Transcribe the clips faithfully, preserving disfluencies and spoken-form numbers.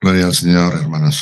Gloria al Señor, hermanos.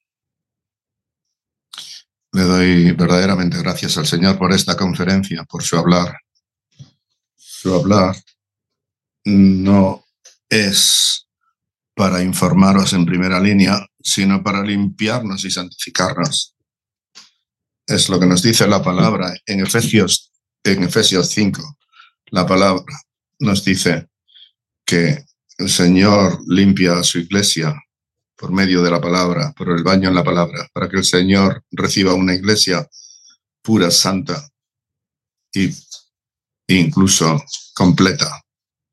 Le doy verdaderamente gracias al Señor por esta conferencia, por su hablar. Su hablar no es para informaros en primera línea, sino para limpiarnos y santificarnos. Es lo que nos dice la palabra en Efesios, en Efesios cinco. La palabra nos dice que el Señor limpia a su iglesia por medio de la palabra, por el baño en la palabra, para que el Señor reciba una iglesia pura, santa e incluso completa.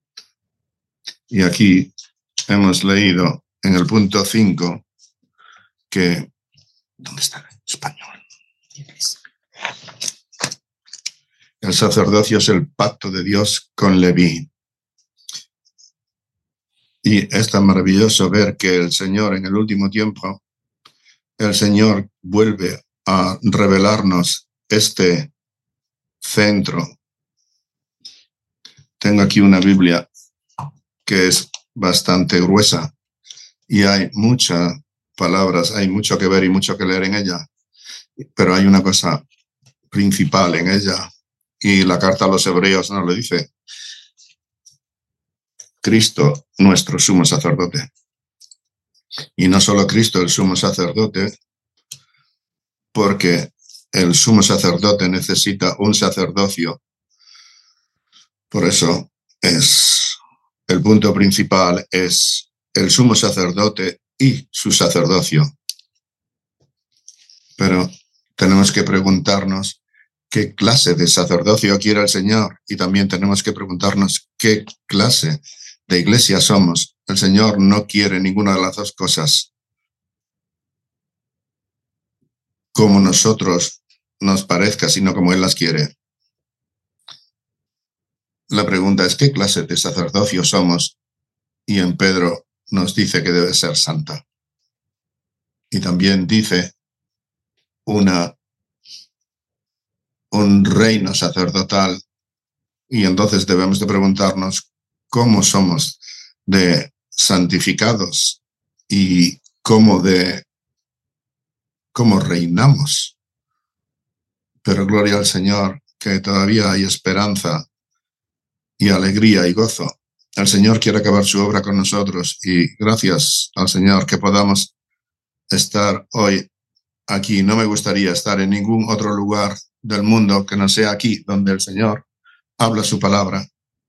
Y aquí hemos leído en el punto cinco que... ¿Dónde está el español? El sacerdocio es el pacto de Dios con Leví. Y es tan maravilloso ver que el Señor en el último tiempo, el Señor vuelve a revelarnos este centro. Tengo aquí una Biblia que es bastante gruesa y hay muchas palabras, hay mucho que ver y mucho que leer en ella, pero hay una cosa principal en ella y la carta a los hebreos nos lo dice. Cristo, nuestro sumo sacerdote. Y no solo Cristo, el sumo sacerdote, porque el sumo sacerdote necesita un sacerdocio. Por eso es el punto principal, es el sumo sacerdote y su sacerdocio. Pero tenemos que preguntarnos qué clase de sacerdocio quiere el Señor y también tenemos que preguntarnos qué clase de iglesia somos. El Señor no quiere ninguna de las dos cosas como nosotros nos parezca, sino como Él las quiere. La pregunta es ¿qué clase de sacerdocio somos? Y en Pedro nos dice que debe ser santa. Y también dice una, un reino sacerdotal. Y entonces debemos de preguntarnos cómo somos de santificados y cómo de cómo reinamos. Pero gloria al Señor, que todavía hay esperanza y alegría y gozo. El Señor quiere acabar su obra con nosotros y gracias al Señor que podamos estar hoy aquí. No me gustaría estar en ningún otro lugar del mundo que no sea aquí, donde el Señor habla su palabra.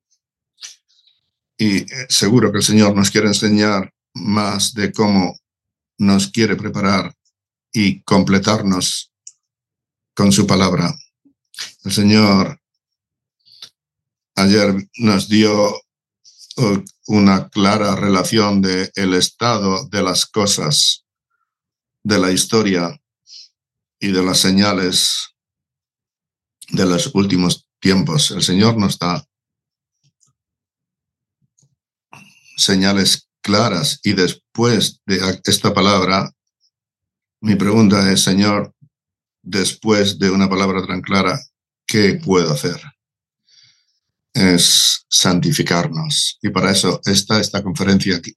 Y seguro que el Señor nos quiere enseñar más de cómo nos quiere preparar y completarnos con su palabra. El Señor ayer nos dio una clara relación de el estado de las cosas, de la historia y de las señales de los últimos tiempos. El Señor nos da señales claras y después de esta palabra, mi pregunta es, Señor, después de una palabra tan clara, ¿qué puedo hacer? Es santificarnos. Y para eso está esta conferencia aquí.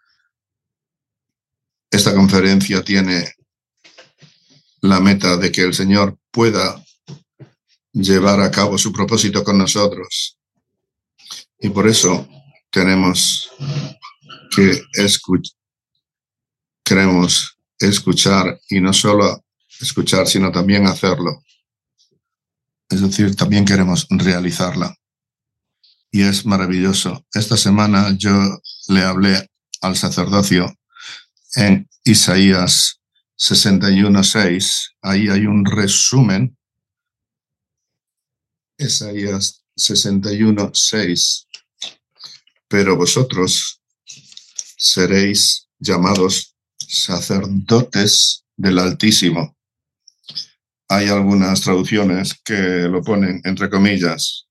Esta conferencia tiene la meta de que el Señor pueda llevar a cabo su propósito con nosotros. Y por eso tenemos que escuchar, queremos escuchar y no solo escuchar, sino también hacerlo. Es decir, también queremos realizarla. Y es maravilloso. Esta semana yo le hablé al sacerdocio en Isaías sesenta y uno seis. Ahí hay un resumen. Isaías sesenta y uno seis. Pero vosotros seréis llamados sacerdotes del Altísimo. Hay algunas traducciones que lo ponen entre comillas.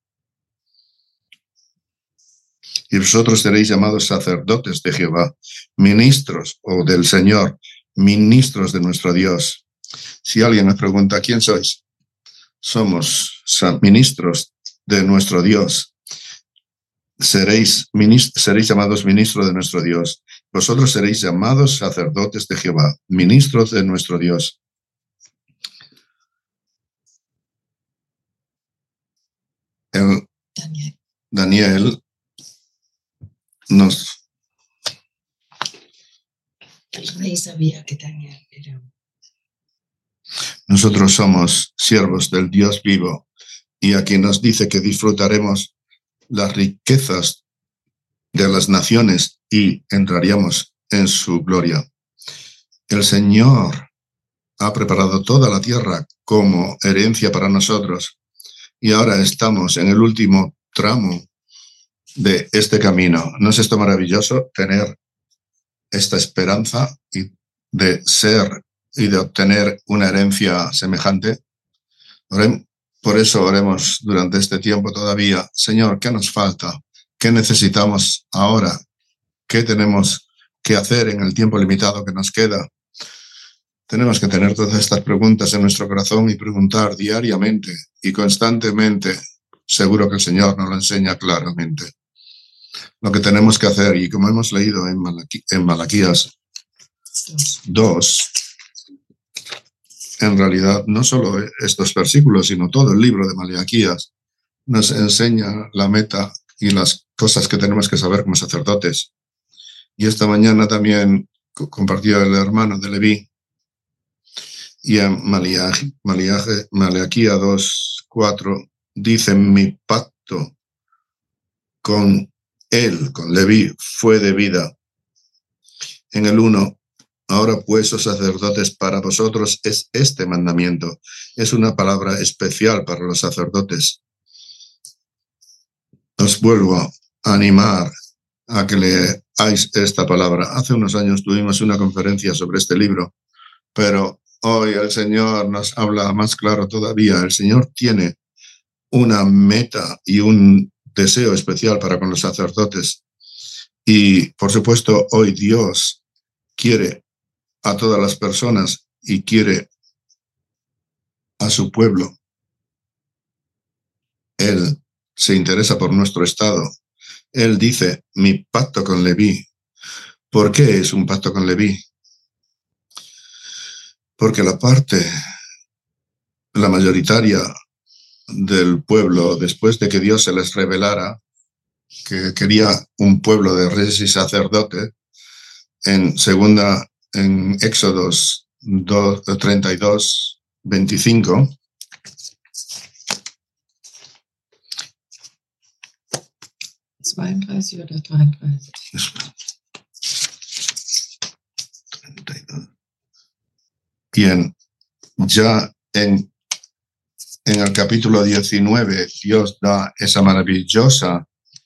Y vosotros seréis llamados sacerdotes de Jehová, ministros o del Señor, ministros de nuestro Dios. Si alguien me pregunta, ¿quién sois? Somos ministros de nuestro Dios. Seréis, seréis llamados ministros de nuestro Dios. vosotros seréis llamados sacerdotes de Jehová, ministros de nuestro Dios. El Daniel. Daniel nos... El rey sabía que Daniel era... Nosotros somos siervos del Dios vivo, y aquí nos dice que disfrutaremos las riquezas de las naciones y entraríamos en su gloria. El Señor ha preparado toda la tierra como herencia para nosotros, y ahora estamos en el último tramo de este camino. ¿No es esto maravilloso, tener esta esperanza y de ser y de obtener una herencia semejante? Por eso oremos durante este tiempo todavía. Señor, ¿qué nos falta? ¿Qué necesitamos ahora? ¿Qué tenemos que hacer en el tiempo limitado que nos queda? Tenemos que tener todas estas preguntas en nuestro corazón y preguntar diariamente y constantemente. Seguro que el Señor nos lo enseña claramente. Lo que tenemos que hacer, y como hemos leído en, Malaquí, en Malaquías dos, en realidad no solo estos versículos, sino todo el libro de Malaquías nos enseña la meta y las cosas que tenemos que saber como sacerdotes. Y esta mañana también compartió el hermano de Leví, y en Malaquías dos, cuatro dice: mi pacto con él, con Leví, fue de vida. En el uno, ahora pues, oh sacerdotes, para vosotros es este mandamiento. Es una palabra especial para los sacerdotes. Os vuelvo a animar a que leáis esta palabra. Hace unos años tuvimos una conferencia sobre este libro, pero hoy el Señor nos habla más claro todavía. El Señor tiene una meta y un deseo especial para con los sacerdotes. Y, por supuesto, hoy Dios quiere a todas las personas y quiere a su pueblo. Él se interesa por nuestro estado. Él dice: mi pacto con Leví. ¿Por qué es un pacto con Leví? Porque la parte, la mayoritaria del pueblo, después de que Dios se les revelara que quería un pueblo de reyes y sacerdotes, en segunda, en Éxodos treinta y dos, veinticinco, zweiunddreißig oder dreiunddreißig. treinta y dos. Bien, ya en, en el capítulo diecinueve, Dios da esa maravillosa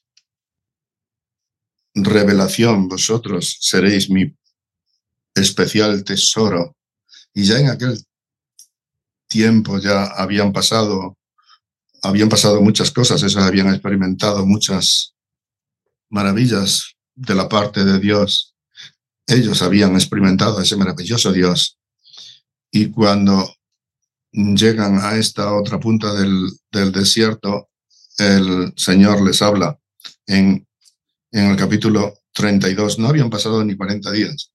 revelación: vosotros seréis mi especial tesoro. Y ya en aquel tiempo ya habían pasado, habían pasado muchas cosas, ellos habían experimentado muchas maravillas de la parte de Dios. Ellos habían experimentado ese maravilloso Dios. Y cuando llegan a esta otra punta del, del desierto, el Señor les habla en, en el capítulo treinta y dos. No habían pasado ni cuarenta días.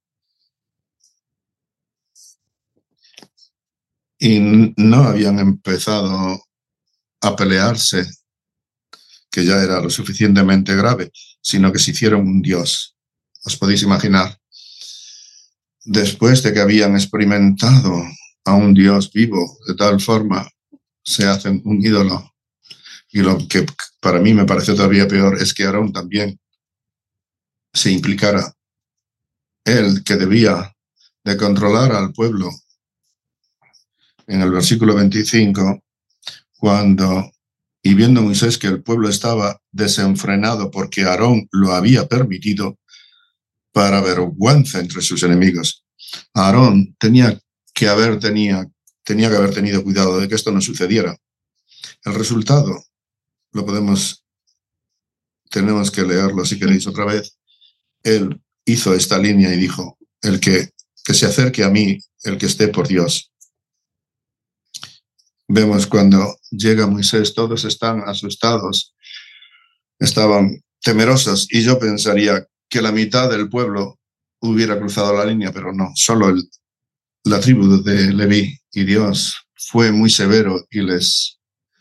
Y no habían empezado a pelearse, que ya era lo suficientemente grave, sino que se hicieron un Dios. ¿Os podéis imaginar? Después de que habían experimentado a un Dios vivo, de tal forma se hacen un ídolo. Y lo que para mí me parece todavía peor es que Aarón también se implicara. Él, que debía de controlar al pueblo. En el versículo veinticinco, cuando, y viendo Moisés que el pueblo estaba desenfrenado porque Aarón lo había permitido, para vergüenza entre sus enemigos. Aarón tenía que haber, tenía, tenía que haber tenido cuidado de que esto no sucediera. El resultado lo podemos, tenemos que leerlo si queréis otra vez. Él hizo esta línea y dijo: el que, que se acerque a mí, el que esté por Dios. Vemos cuando llega Moisés, todos están asustados, estaban temerosos, y yo pensaría que la mitad del pueblo hubiera cruzado la línea, pero no, solo el, la tribu de Leví. Y Dios fue muy severo y les,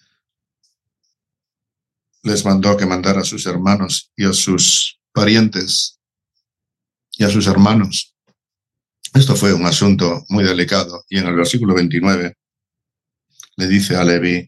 les mandó que mandara a sus hermanos y a sus parientes y a sus hermanos. Esto fue un asunto muy delicado. Y en el versículo veintinueve le dice a Leví: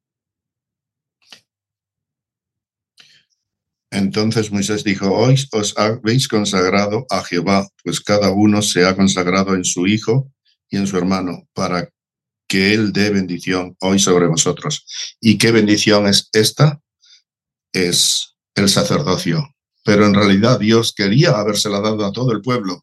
entonces Moisés dijo: hoy os habéis consagrado a Jehová, pues cada uno se ha consagrado en su hijo y en su hermano, para que él dé bendición hoy sobre vosotros. ¿Y qué bendición es esta? Es el sacerdocio. Pero en realidad Dios quería habérsela dado a todo el pueblo.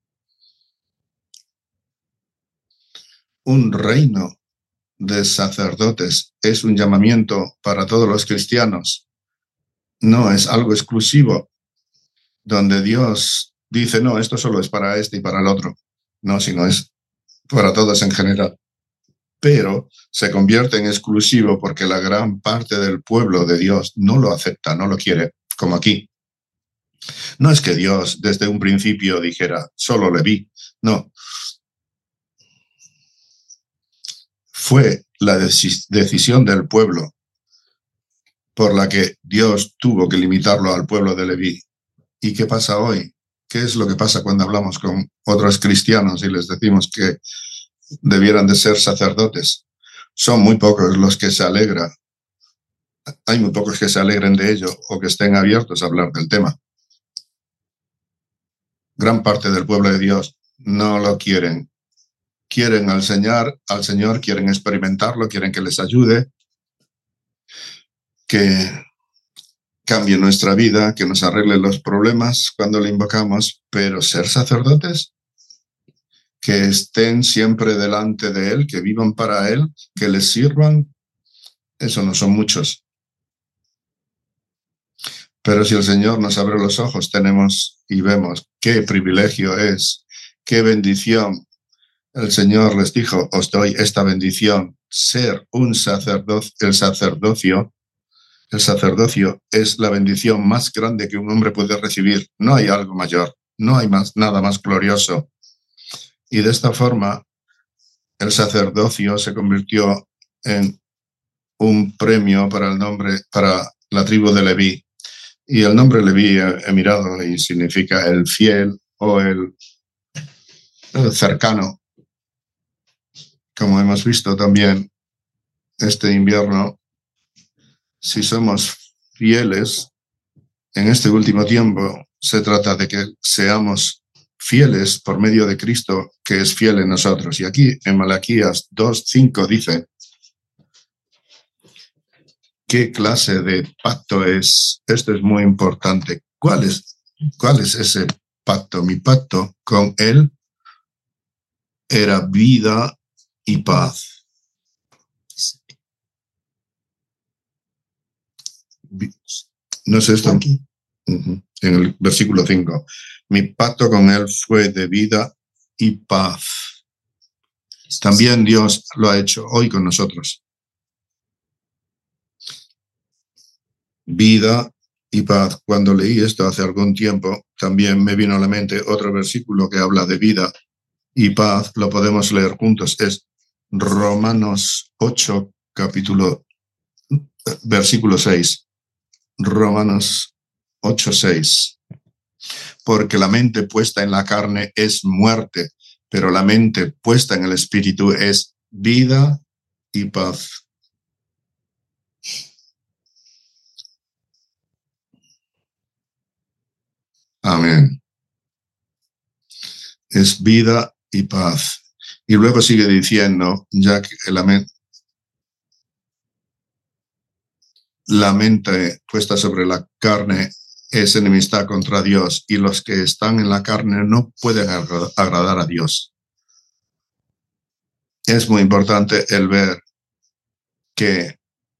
Un reino de sacerdotes es un llamamiento para todos los cristianos. No es algo exclusivo, donde Dios dice: no, esto solo es para este y para el otro. No, sino es para todos en general. Pero se convierte en exclusivo porque la gran parte del pueblo de Dios no lo acepta, no lo quiere, como aquí. No es que Dios desde un principio dijera: solo Leví. No. Fue la deci- decisión del pueblo por la que Dios tuvo que limitarlo al pueblo de Leví. ¿Y qué pasa hoy? ¿Qué es lo que pasa cuando hablamos con otros cristianos y les decimos que debieran de ser sacerdotes? Son muy pocos los que se alegran. Hay muy pocos que se alegren de ello o que estén abiertos a hablar del tema. Gran parte del pueblo de Dios no lo quieren. Quieren al Señor, al Señor, quieren experimentarlo, quieren que les ayude, que cambie nuestra vida, que nos arregle los problemas cuando le invocamos, pero ser sacerdotes, que estén siempre delante de Él, que vivan para Él, que les sirvan, eso no son muchos. Pero si el Señor nos abre los ojos, tenemos y vemos qué privilegio es, qué bendición. El Señor les dijo: os doy esta bendición, ser un sacerdote. El sacerdocio, el sacerdocio es la bendición más grande que un hombre puede recibir. No hay algo mayor, no hay más, nada más glorioso. Y de esta forma, el sacerdocio se convirtió en un premio para el nombre, para la tribu de Leví. Y el nombre Leví he, he mirado y significa el fiel o el, el cercano. Como hemos visto también este invierno, si somos fieles en este último tiempo, se trata de que seamos fieles por medio de Cristo, que es fiel en nosotros. Y aquí en Malaquías dos cinco dice: ¿qué clase de pacto es? Esto es muy importante. ¿Cuál es, cuál es ese pacto? Mi pacto con Él era vida y paz. ¿No es esto? Aquí. Uh-huh. En el versículo cinco. Mi pacto con Él fue de vida y paz. También Dios lo ha hecho hoy con nosotros. Vida y paz. Cuando leí esto hace algún tiempo, también me vino a la mente otro versículo que habla de vida y paz. Lo podemos leer juntos. Es Romanos ocho, capítulo, versículo seis. Romanos ocho, seis. Porque la mente puesta en la carne es muerte, pero la mente puesta en el espíritu es vida y paz. Amén. Es vida y paz. Y luego sigue diciendo, ya que la mente, la mente puesta sobre la carne es enemistad contra Dios, y los que están en la carne no pueden agradar a Dios. Es muy importante el ver que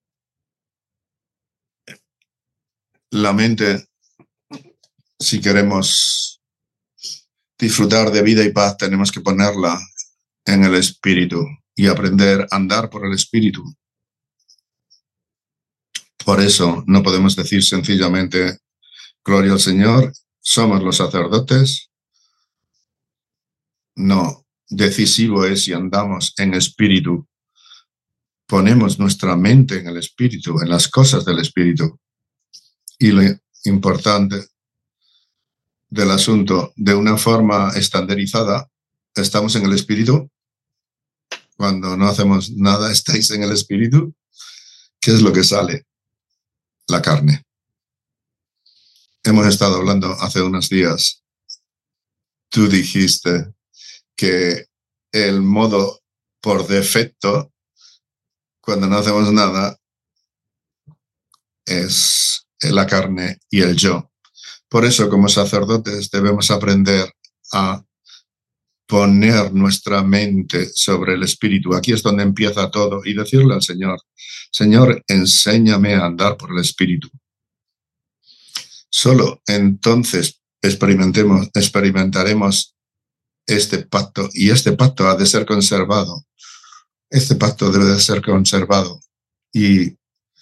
la mente, si queremos disfrutar de vida y paz, tenemos que ponerla en el espíritu y aprender a andar por el espíritu. Por eso no podemos decir sencillamente: gloria al Señor, somos los sacerdotes, No, decisivo es si andamos en espíritu. Ponemos nuestra mente en el espíritu, en las cosas del espíritu. Y lo importante del asunto, de una forma estandarizada, estamos en el espíritu. Cuando no hacemos nada, estáis en el espíritu. ¿Qué es lo que sale? La carne. Hemos estado hablando hace unos días. Tú dijiste que el modo por defecto, cuando no hacemos nada, es la carne y el yo. Por eso, como sacerdotes, debemos aprender a poner nuestra mente sobre el espíritu. Aquí es donde empieza todo y decirle al Señor, Señor, enséñame a andar por el espíritu. Solo entonces experimentemos, experimentaremos este pacto, y este pacto ha de ser conservado. Este pacto debe de ser conservado. Y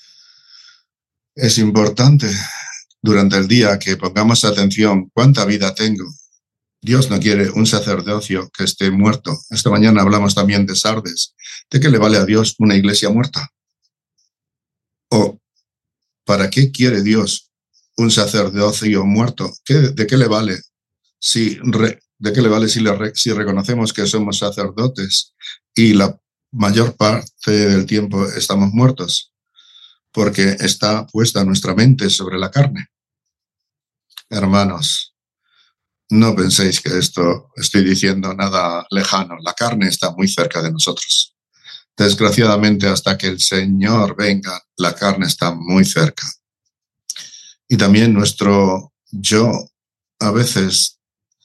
es importante durante el día que pongamos atención cuánta vida tengo. Dios no quiere un sacerdocio que esté muerto. Esta mañana hablamos también de Sardes. ¿De qué le vale a Dios una iglesia muerta? ¿O para qué quiere Dios un sacerdocio muerto? ¿Qué, ¿De qué le vale si, re, de qué le vale si, le, si reconocemos que somos sacerdotes y la mayor parte del tiempo estamos muertos? Porque está puesta nuestra mente sobre la carne. Hermanos, no penséis que esto estoy diciendo nada lejano. La carne está muy cerca de nosotros. Desgraciadamente, hasta que el Señor venga, la carne está muy cerca. Y también nuestro yo, a veces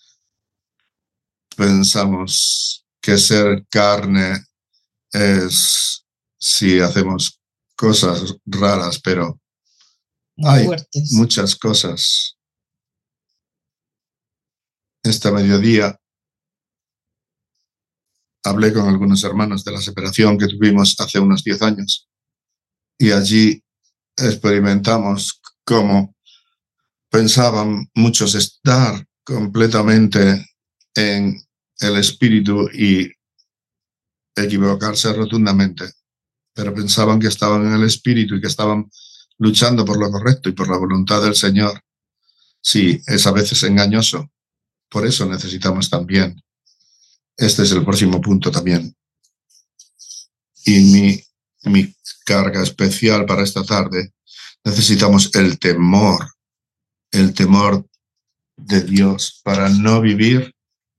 pensamos que ser carne es si hacemos cosas raras, pero hay fuertes. Muchas cosas. Esta mediodía hablé con algunos hermanos de la separación que tuvimos hace unos diez años y allí experimentamos cómo pensaban muchos estar completamente en el espíritu y equivocarse rotundamente, pero pensaban que estaban en el espíritu y que estaban luchando por lo correcto y por la voluntad del Señor. Sí, es a veces engañoso. Por eso necesitamos también. Este es el próximo punto también. Y mi, mi carga especial para esta tarde, necesitamos el temor, el temor de Dios para no vivir,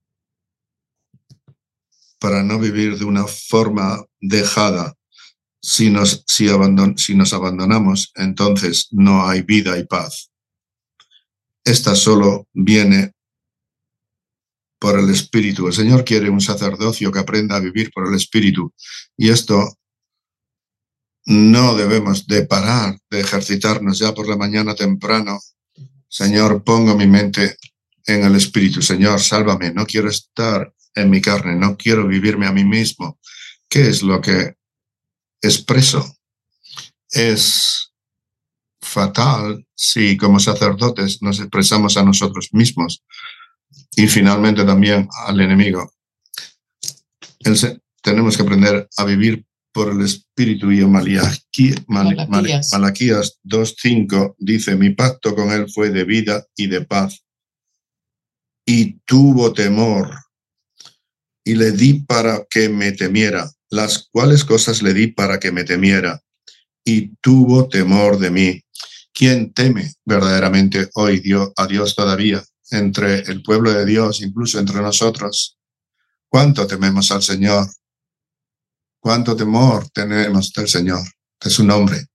para no vivir de una forma dejada. Si nos, si, abandon, si nos abandonamos, entonces no hay vida y paz. Esta solo viene por el Espíritu. El Señor quiere un sacerdocio que aprenda a vivir por el Espíritu. Y esto no debemos de parar de ejercitarnos ya por la mañana temprano. Señor, pongo mi mente en el Espíritu. Señor, sálvame. No quiero estar en mi carne. No quiero vivirme a mí mismo. ¿Qué es lo que expreso? Es fatal si como sacerdotes nos expresamos a nosotros mismos y finalmente también al enemigo. El, tenemos que aprender a vivir por el Espíritu. Y en Malaquías, Malaquías. Malaquías dos cinco dice, mi pacto con él fue de vida y de paz, y tuvo temor, y le di para que me temiera. Las cuales cosas le di para que me temiera, y tuvo temor de mí. ¿Quién teme verdaderamente hoy Dios, a Dios todavía? Entre el pueblo de Dios, incluso entre nosotros. ¿Cuánto tememos al Señor? ¿Cuánto temor tenemos del Señor, de su nombre?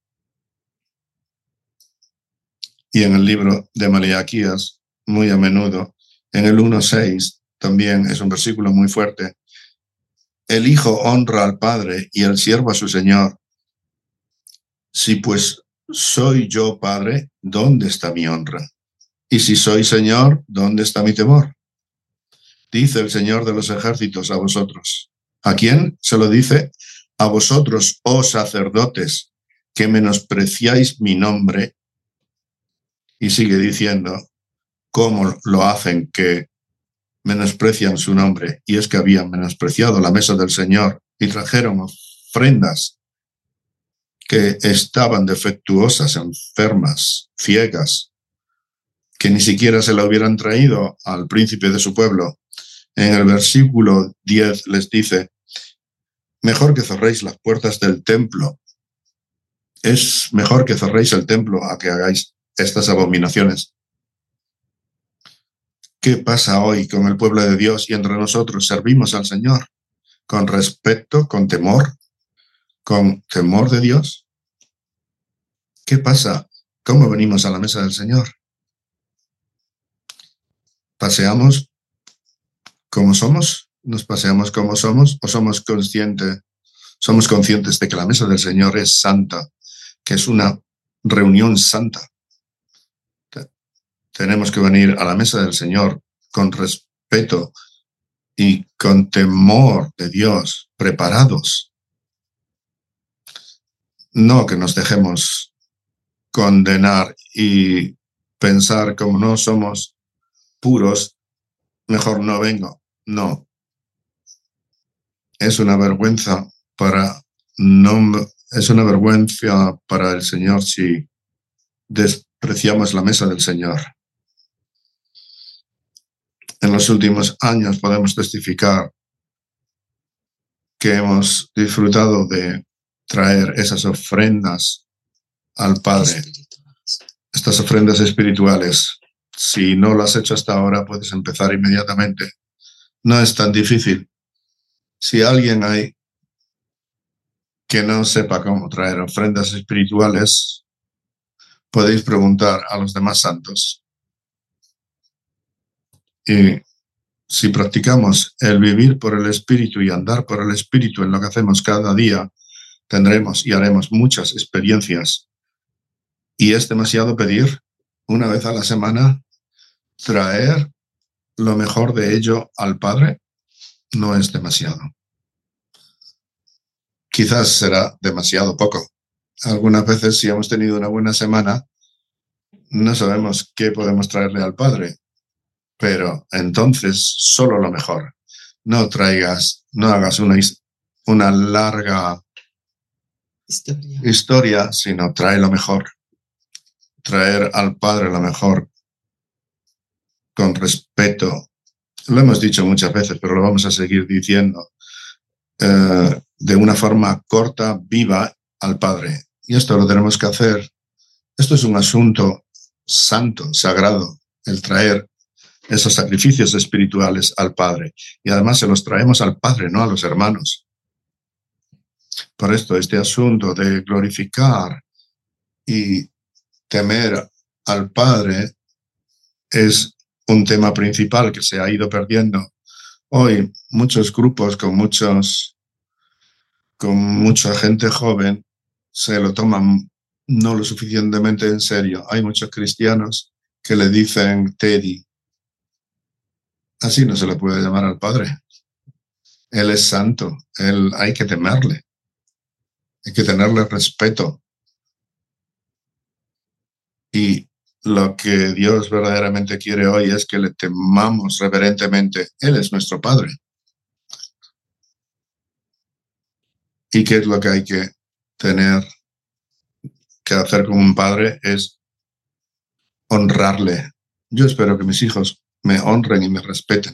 Y en el libro de Malaquías, muy a menudo, en el uno seis, también es un versículo muy fuerte. El hijo honra al padre y el siervo a su señor. Si pues soy yo padre, ¿dónde está mi honra? Y si soy señor, ¿dónde está mi temor? Dice el Señor de los ejércitos a vosotros. ¿A quién se lo dice? A vosotros, oh sacerdotes, que menospreciáis mi nombre. Y sigue diciendo cómo lo hacen, que menosprecian su nombre, y es que habían menospreciado la mesa del Señor y trajeron ofrendas que estaban defectuosas, enfermas, ciegas, que ni siquiera se la hubieran traído al príncipe de su pueblo. En el versículo diez les dice: mejor que cerréis las puertas del templo. Es mejor que cerréis el templo a que hagáis estas abominaciones. ¿Qué pasa hoy con el pueblo de Dios y entre nosotros? ¿Servimos al Señor con respeto, con temor, con temor de Dios? ¿Qué pasa? ¿Cómo venimos a la mesa del Señor? ¿Paseamos como somos? ¿Nos paseamos como somos? ¿O somos conscientes, somos conscientes de que la mesa del Señor es santa, que es una reunión santa? Tenemos que venir a la mesa del Señor con respeto y con temor de Dios, preparados. No que nos dejemos condenar y pensar, como no somos puros, mejor no vengo. No. Es una vergüenza para no, es una vergüenza para el Señor si despreciamos la mesa del Señor. En los últimos años podemos testificar que hemos disfrutado de traer esas ofrendas al Padre, estas ofrendas espirituales. Si no lo has hecho hasta ahora, puedes empezar inmediatamente. No es tan difícil. Si alguien hay que no sepa cómo traer ofrendas espirituales, podéis preguntar a los demás santos. Y si practicamos el vivir por el Espíritu y andar por el Espíritu en lo que hacemos cada día, tendremos y haremos muchas experiencias. Y es demasiado pedir una vez a la semana traer lo mejor de ello al Padre. No es demasiado. Quizás será demasiado poco. Algunas veces, si hemos tenido una buena semana, no sabemos qué podemos traerle al Padre. Pero entonces solo lo mejor. No traigas, no hagas una, una larga historia. historia, sino trae lo mejor. Traer al Padre lo mejor con respeto. Lo hemos dicho muchas veces, pero lo vamos a seguir diciendo. Eh, de una forma corta, viva al Padre. Y esto lo tenemos que hacer. Esto es un asunto santo, sagrado, el traer esos sacrificios espirituales al Padre. Y además se los traemos al Padre, no a los hermanos. Por esto, este asunto de glorificar y temer al Padre es un tema principal que se ha ido perdiendo. Hoy, muchos grupos con muchos, con mucha gente joven se lo toman no lo suficientemente en serio. Hay muchos cristianos que le dicen Teddy. Así no se le puede llamar al Padre. Él es santo. Él hay que temerle. Hay que tenerle respeto. Y lo que Dios verdaderamente quiere hoy es que le temamos reverentemente. Él es nuestro Padre. ¿Y qué es lo que hay que tener que hacer con un padre? Es honrarle. Yo espero que mis hijos me honren y me respeten.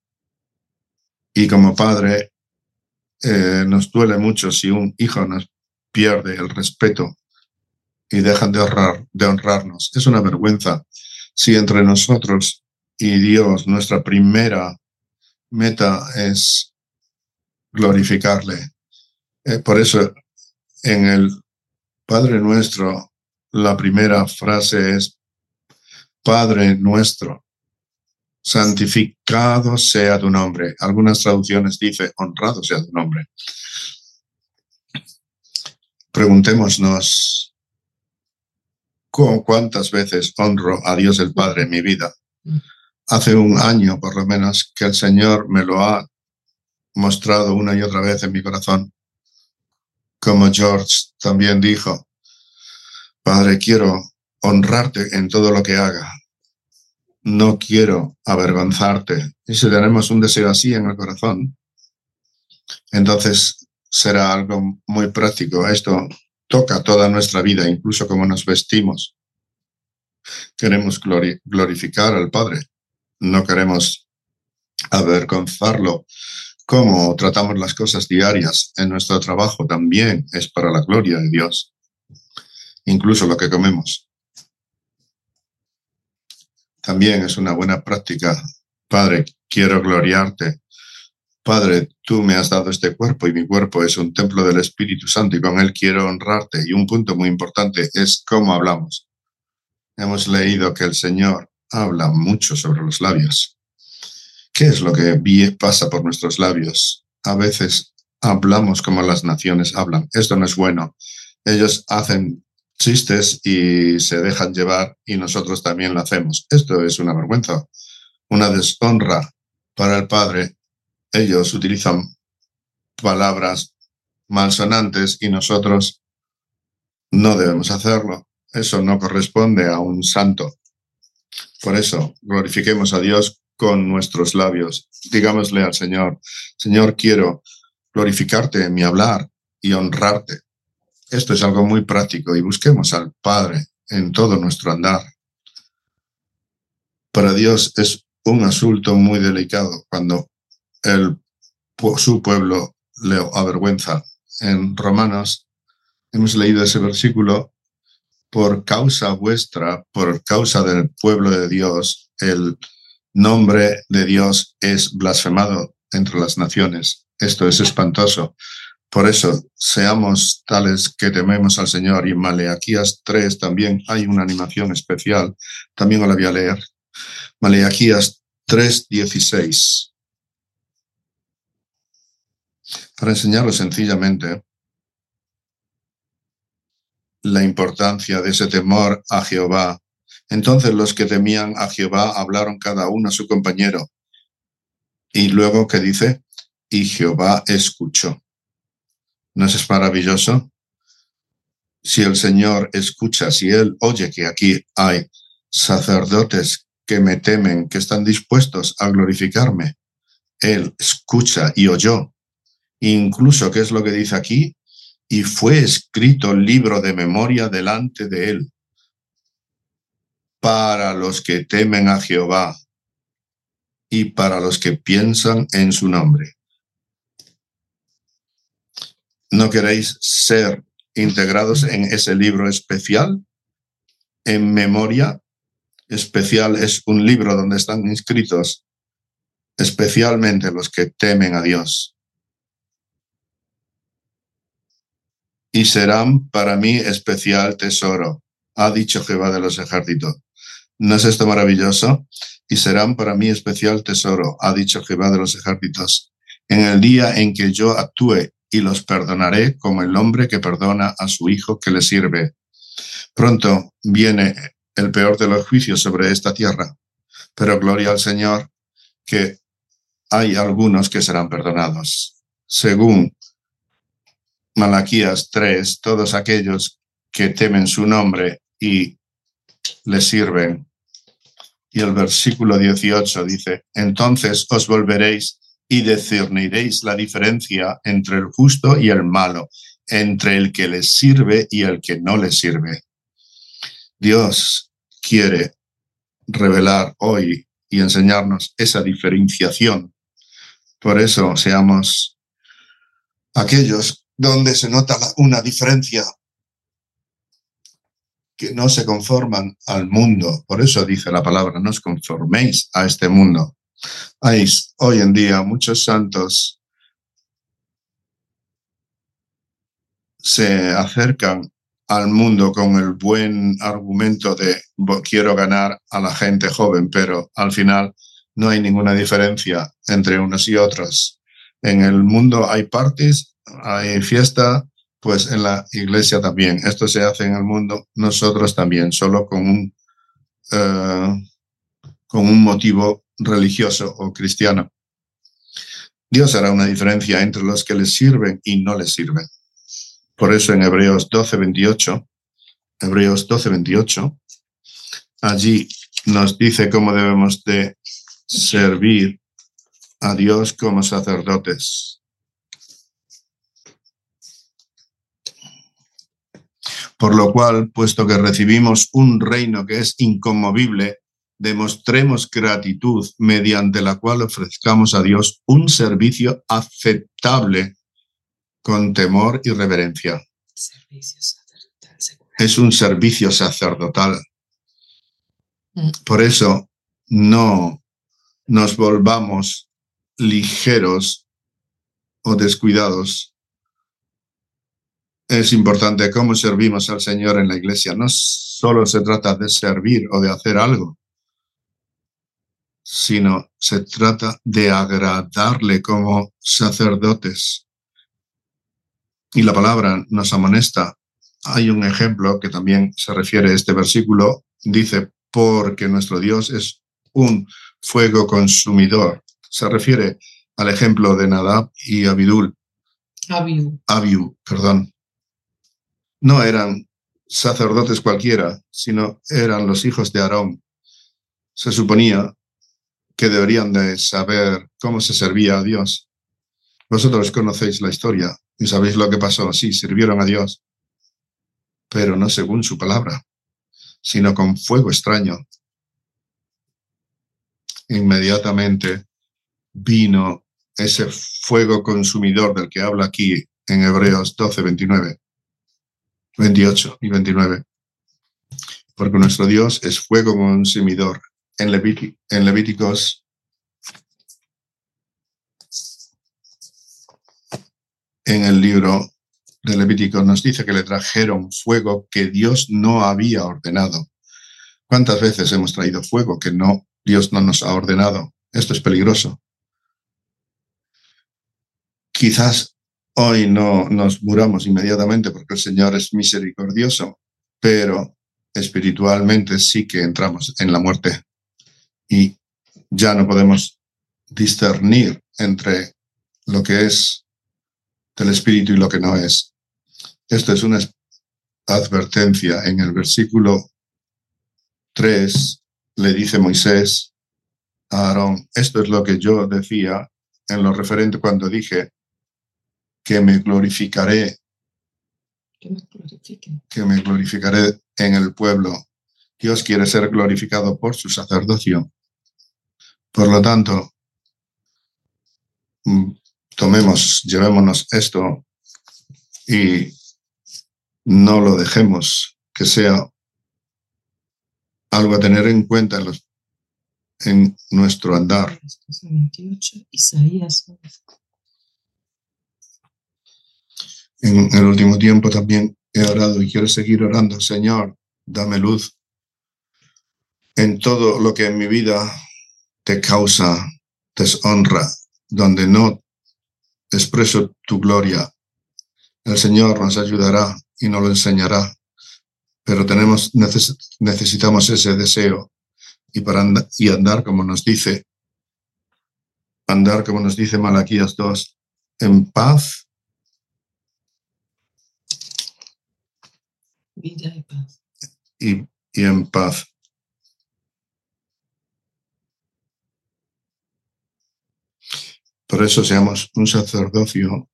Y como padre, eh, nos duele mucho si un hijo nos pierde el respeto y dejan de, honrar, de honrarnos. Es una vergüenza si entre nosotros y Dios nuestra primera meta es glorificarle. Eh, por eso en el Padre Nuestro la primera frase es Padre Nuestro, santificado sea tu nombre. Algunas traducciones dicen honrado sea tu nombre. Preguntémonos ¿cuántas veces honro a Dios el Padre en mi vida? Hace un año, por lo menos, que el Señor me lo ha mostrado una y otra vez en mi corazón. Como George también dijo, Padre, quiero honrarte en todo lo que haga. no quiero avergonzarte. Y si tenemos un deseo así en el corazón, entonces será algo muy práctico. Esto toca toda nuestra vida, incluso cómo nos vestimos. Queremos glori- glorificar al Padre. No queremos avergonzarlo. Cómo tratamos las cosas diarias en nuestro trabajo también es para la gloria de Dios. Incluso lo que comemos. También es una buena práctica. Padre, quiero gloriarte. Padre, tú me has dado este cuerpo y mi cuerpo es un templo del Espíritu Santo y con él quiero honrarte. Y un punto muy importante es cómo hablamos. Hemos leído que el Señor habla mucho sobre los labios. ¿Qué es lo que pasa por nuestros labios? A veces hablamos como las naciones hablan. Esto no es bueno. Ellos hacen chistes y se dejan llevar y nosotros también lo hacemos. Esto es una vergüenza, una deshonra para el Padre. Ellos utilizan palabras malsonantes y nosotros no debemos hacerlo. Eso no corresponde a un santo. Por eso, glorifiquemos a Dios con nuestros labios. Digámosle al Señor, Señor, quiero glorificarte en mi hablar y honrarte. Esto es algo muy práctico y busquemos al Padre en todo nuestro andar. Para Dios es un asunto muy delicado cuando el, su pueblo le avergüenza. En Romanos hemos leído ese versículo: por causa vuestra, por causa del pueblo de Dios, el nombre de Dios es blasfemado entre las naciones. Esto es espantoso. Por eso, seamos tales que tememos al Señor. Y en Malaquías tres también hay una animación especial. También os la voy a leer. Malaquías tres dieciséis. Para enseñarlo sencillamente la importancia de ese temor a Jehová. Entonces los que temían a Jehová hablaron cada uno a su compañero. Y luego, ¿qué dice? Y Jehová escuchó. ¿No es maravilloso? Si el Señor escucha, si Él oye que aquí hay sacerdotes que me temen, que están dispuestos a glorificarme, Él escucha y oyó. Incluso, ¿qué es lo que dice aquí? Y fue escrito el libro de memoria delante de Él para los que temen a Jehová y para los que piensan en su nombre. ¿No queréis ser integrados en ese libro especial? En memoria especial es un libro donde están inscritos especialmente los que temen a Dios. Y serán para mí especial tesoro, ha dicho Jehová de los ejércitos. ¿No es esto maravilloso? Y serán para mí especial tesoro, ha dicho Jehová de los ejércitos, en el día en que yo actúe y los perdonaré como el hombre que perdona a su hijo que le sirve. Pronto viene el peor de los juicios sobre esta tierra, pero gloria al Señor que hay algunos que serán perdonados. Según Malaquías tres, todos aquellos que temen su nombre y le sirven. Y el versículo dieciocho dice, entonces os volveréis y discerniréis la diferencia entre el justo y el malo, entre el que les sirve y el que no les sirve. Dios quiere revelar hoy y enseñarnos esa diferenciación. Por eso seamos aquellos donde se nota una diferencia, que no se conforman al mundo. Por eso dice la palabra, no os conforméis a este mundo. Hay hoy en día muchos santos se acercan al mundo con el buen argumento de quiero ganar a la gente joven, pero al final no hay ninguna diferencia entre unos y otros. En el mundo hay parties, hay fiesta, pues en la iglesia también. Esto se hace en el mundo, nosotros también, solo con un, uh, con un motivo religioso o cristiano. Dios hará una diferencia entre los que les sirven y no les sirven. Por eso en Hebreos doce veintiocho, Hebreos doce veintiocho, allí nos dice cómo debemos de servir a Dios como sacerdotes. Por lo cual, puesto que recibimos un reino que es inconmovible, demostremos gratitud mediante la cual ofrezcamos a Dios un servicio aceptable con temor y reverencia. Servicio sacerdotal, seguro. Es un servicio sacerdotal. Por eso no nos volvamos ligeros o descuidados. Es importante cómo servimos al Señor en la iglesia. No solo se trata de servir o de hacer algo, sino se trata de agradarle como sacerdotes. Y la palabra nos amonesta. Hay un ejemplo que también se refiere a este versículo. Dice, porque nuestro Dios es un fuego consumidor. Se refiere al ejemplo de Nadab y Abidul. Abiú. Abiú, perdón. No eran sacerdotes cualquiera, sino eran los hijos de Aarón. Se suponía que deberían de saber cómo se servía a Dios. Vosotros conocéis la historia y sabéis lo que pasó. Sí, sirvieron a Dios, pero no según su palabra, sino con fuego extraño. Inmediatamente vino ese fuego consumidor del que habla aquí en Hebreos doce, veintinueve, veintiocho y veintinueve. Porque nuestro Dios es fuego consumidor. En, Levítico, en Levíticos en el libro de Levítico nos dice que le trajeron fuego que Dios no había ordenado. ¿Cuántas veces hemos traído fuego que no, Dios no nos ha ordenado? Esto es peligroso. Quizás hoy no nos muramos inmediatamente porque el Señor es misericordioso, pero espiritualmente sí que entramos en la muerte y ya no podemos discernir entre lo que es del espíritu y lo que no es. Esto es una advertencia. En el versículo tres le dice Moisés a Aarón, esto es lo que yo decía en lo referente cuando dije que me glorificaré, Que me glorifiquen. que me glorificaré en el pueblo. Dios quiere ser glorificado por su sacerdocio. Por lo tanto, tomemos, llevémonos esto y no lo dejemos que sea algo a tener en cuenta en, los, en nuestro andar. veintiocho, Isaías. En el último tiempo también he orado y quiero seguir orando. Señor, dame luz en todo lo que en mi vida te causa deshonra, donde no expreso tu gloria. El Señor nos ayudará y nos lo enseñará, pero tenemos, neces necesitamos ese deseo y para and y andar como nos dice, andar como nos dice Malaquías dos, en paz. Vida y paz. Y, y en paz. Por eso seamos un sacerdocio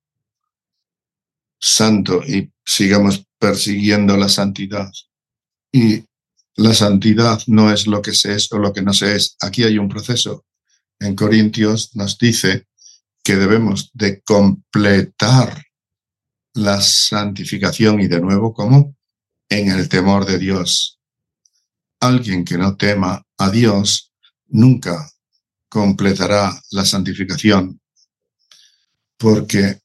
santo y sigamos persiguiendo la santidad. Y la santidad no es lo que se es o lo que no se es. Aquí hay un proceso. En Corintios nos dice que debemos de completar la santificación y de nuevo, ¿cómo? En el temor de Dios. Alguien que no tema a Dios nunca completará la santificación porque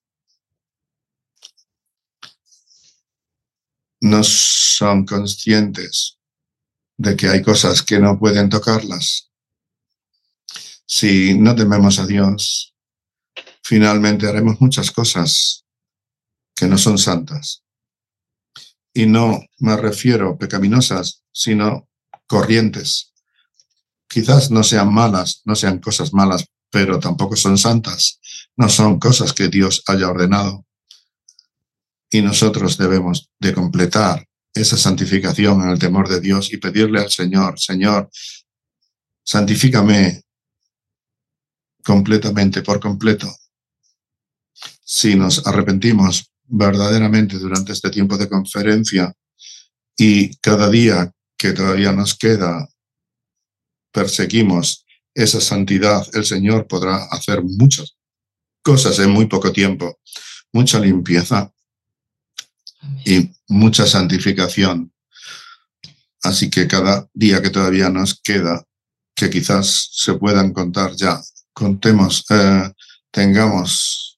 no son conscientes de que hay cosas que no pueden tocarlas. Si no tememos a Dios, finalmente haremos muchas cosas que no son santas. Y no me refiero a pecaminosas, sino corrientes. Quizás no sean malas, no sean cosas malas, pero tampoco son santas. No son cosas que Dios haya ordenado. Y nosotros debemos de completar esa santificación en el temor de Dios y pedirle al Señor, Señor, Santifícame completamente, por completo. Si nos arrepentimos verdaderamente durante este tiempo de conferencia y cada día que todavía nos queda perseguimos esa santidad, el Señor podrá hacer muchas cosas en muy poco tiempo, mucha limpieza y mucha santificación. Así que cada día que todavía nos queda, que quizás se puedan contar ya, contemos, eh, tengamos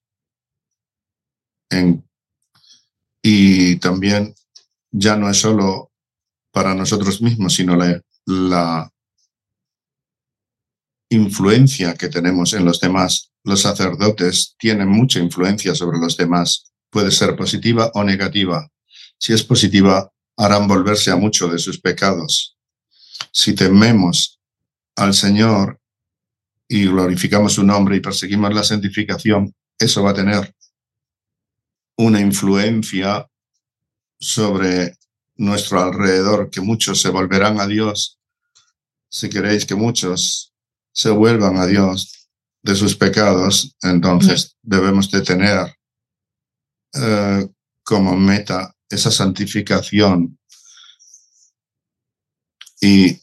en, y también ya no es solo para nosotros mismos, sino la, la influencia que tenemos en los demás. Los sacerdotes tienen mucha influencia sobre los demás. Puede ser positiva o negativa. Si es positiva, harán volverse a mucho de sus pecados. Si tememos al Señor y glorificamos su nombre y perseguimos la santificación, eso va a tener una influencia sobre nuestro alrededor, que muchos se volverán a Dios. Si queréis que muchos se vuelvan a Dios de sus pecados, entonces debemos de tener eh, como meta esa santificación. Y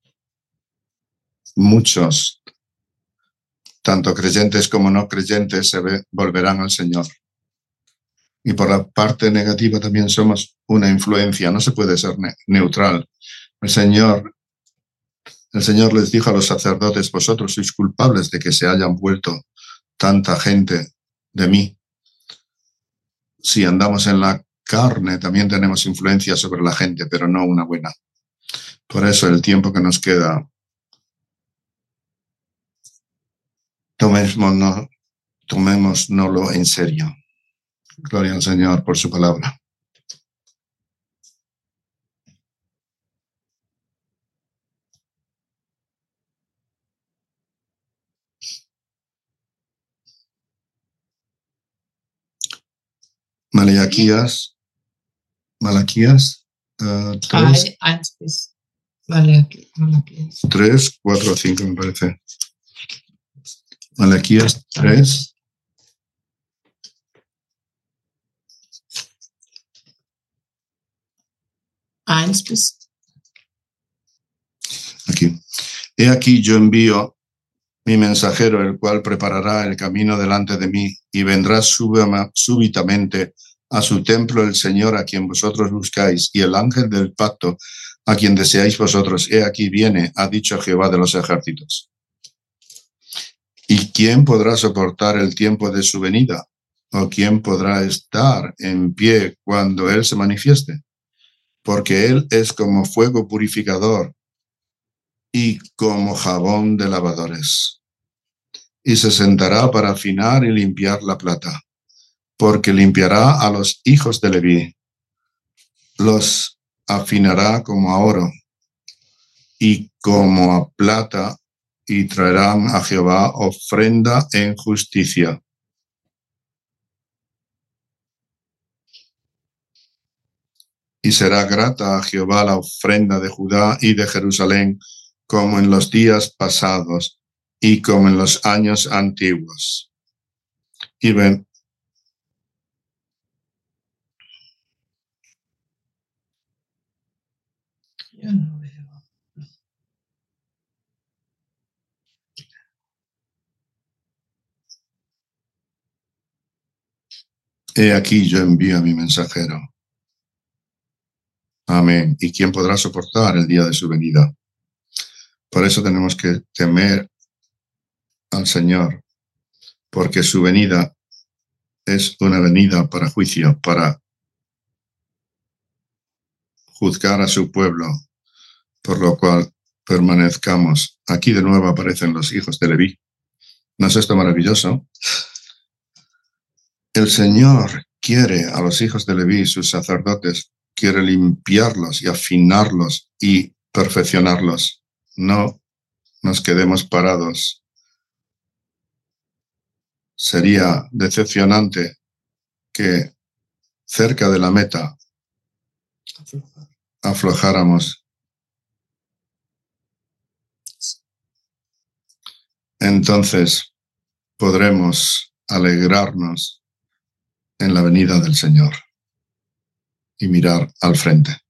muchos, tanto creyentes como no creyentes, se ve, volverán al Señor. Y por la parte negativa también somos una influencia, no se puede ser ne neutral. El Señor, el Señor les dijo a los sacerdotes: vosotros sois culpables de que se hayan vuelto tanta gente de mí. Si andamos en la carne, también tenemos influencia sobre la gente, pero no una buena. Por eso el tiempo que nos queda, tomémoslo, tomémoslo en serio. Gloria al Señor por su palabra. Malaquías, Malaquías uh, tres, tres, cuatro, cinco me parece. Malaquías tres. Aquí. He aquí yo envío mi mensajero, el cual preparará el camino delante de mí, y vendrá súbitamente a su templo el Señor a quien vosotros buscáis, y el ángel del pacto a quien deseáis vosotros. He aquí viene, ha dicho Jehová de los ejércitos. ¿Y quién podrá soportar el tiempo de su venida? ¿O quién podrá estar en pie cuando Él se manifieste? Porque Él es como fuego purificador y como jabón de lavadores. Y se sentará para afinar y limpiar la plata, porque limpiará a los hijos de Leví, los afinará como a oro y como a plata, y traerán a Jehová ofrenda en justicia. Y será grata a Jehová la ofrenda de Judá y de Jerusalén, como en los días pasados y como en los años antiguos. Y ven, Yo no veo. he aquí yo envío a mi mensajero. Amén. ¿Y quién podrá soportar el día de su venida? Por eso tenemos que temer al Señor, porque su venida es una venida para juicio, para juzgar a su pueblo, por lo cual permanezcamos. Aquí de nuevo aparecen los hijos de Leví. ¿No es esto maravilloso? El Señor quiere a los hijos de Leví, sus sacerdotes, quiere limpiarlos y afinarlos y perfeccionarlos. No nos quedemos parados. Sería decepcionante que cerca de la meta aflojáramos. entonces podremos alegrarnos en la venida del Señor y mirar al frente.